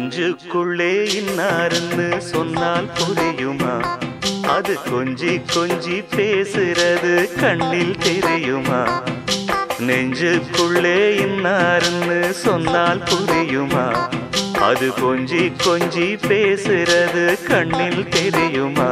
நெஞ்சுக்குள்ளே இன்னாருன்னு சொன்னால் புரியுமா? அது கொஞ்சி கொஞ்சி பேசுறது கண்ணில் தெரியுமா? நெஞ்சுக்குள்ளே இன்னாருன்னு சொன்னால் புரியுமா? அது கொஞ்சி கொஞ்சி பேசுறது கண்ணில் தெரியுமா?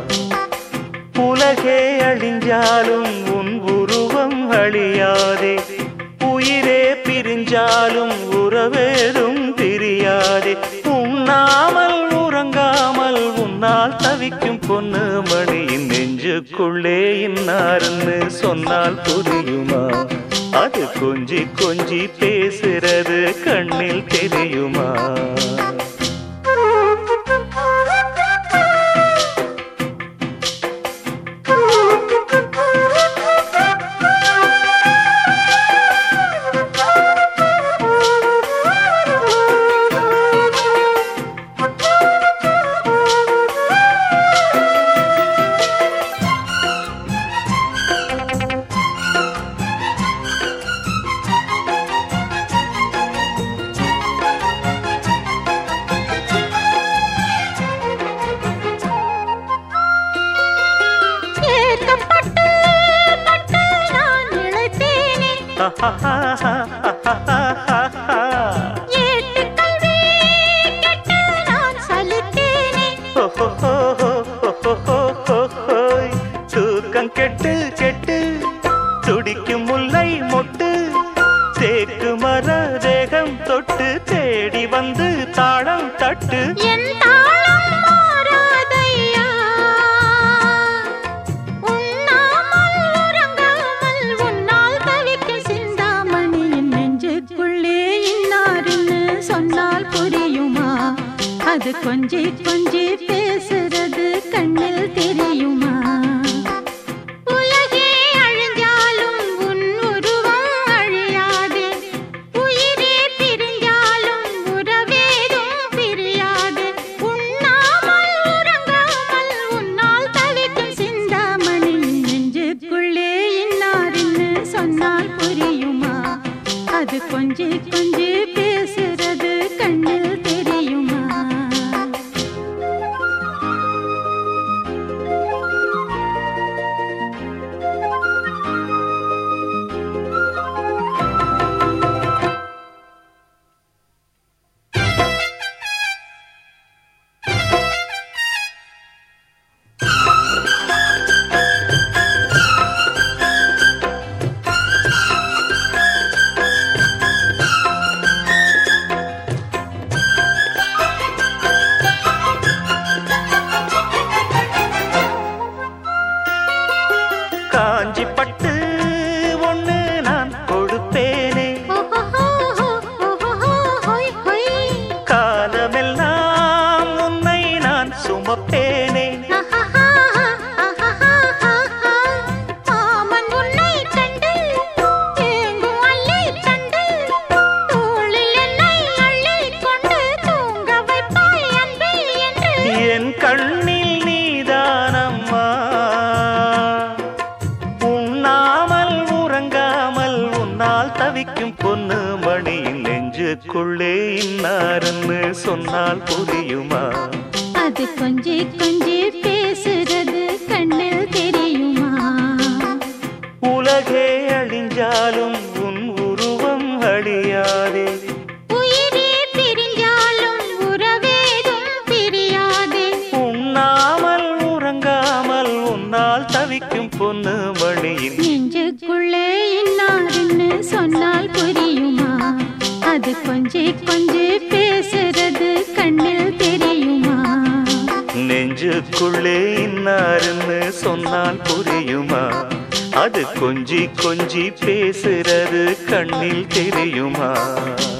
உலகே அழிஞ்சாலும் உன் உருவம் அழியாதே, உயிரே பிரிஞ்சாலும் உறவேதும் பிரியாதே. உண்ணாமல் உறங்காமல் உன்னால் தவிக்கும் பொண்ணு மணியின் நெஞ்சுக்குள்ளே இன்னாருன்னு சொன்னால் புரியுமா? அது கொஞ்சி கொஞ்சி பேசுறது கண்ணில் தெரியுமா? தூக்கம் கெட்டு கெட்டு துடிக்கும் முல்லை மொட்டு, தேக்கு மர தேகம் தொட்டு தேடி வந்து தாளம் தட்டு. அது கொஞ்சி கொஞ்சி பேசுறது கண்ணில் தெரியுமா? உலகே அழிஞ்சாலும் உன் உருவம் அழியாதே, உயிரே பிரிஞ்சாலும் உறவேதும் பிரியாதே. உண்ணாமல் உறங்காமல் உன்னால் தவிக்கும் சிந்தாமணி நெஞ்சுக்குள்ளே இன்னாருன்னு சொன்னால் புரியுமா? அது கொஞ்சி கொஞ்சி பேசுறது கண்ணில் தெரியுமா? காஞ்சி பட்டு ஒண்ணு நான் கொடுப்பேனே, காலமெல்லாம் உன்னை நான் சுமப்பேனே. என் கண்ணில் நீதானம்மா, உண்ணாமல் உறங்காமல் உன்னால் தவிக்கும் பொண்ணு மணியின் நெஞ்சுக்குள்ளே இன்னாருன்னு சொன்னால் புரியுமா? அது கொஞ்சி கொஞ்சி பேசுறது கண்ணில் தெரியுமா? உலகே அழிஞ்சாலும் உன் உருவம் அழியாதே, உயிரே பிரிஞ்சாலும் உறவேதும் பிரியாதே. உண்ணாமல் உறங்காமல் உன்னால் தவிக்கும் பொண்ணு மணியின் நெஞ்சுக்குள்ளே இன்னாருன்னு சொன்னால் புரியுமா? அது கொஞ்சி கொஞ்சி பேசுறது கண்ணில் தெரியுமா? நெஞ்சுக்குள்ளே இன்னாருன்னு சொன்னால் புரியுமா? அது கொஞ்சி கொஞ்சி பேசுறது கண்ணில் தெரியுமா?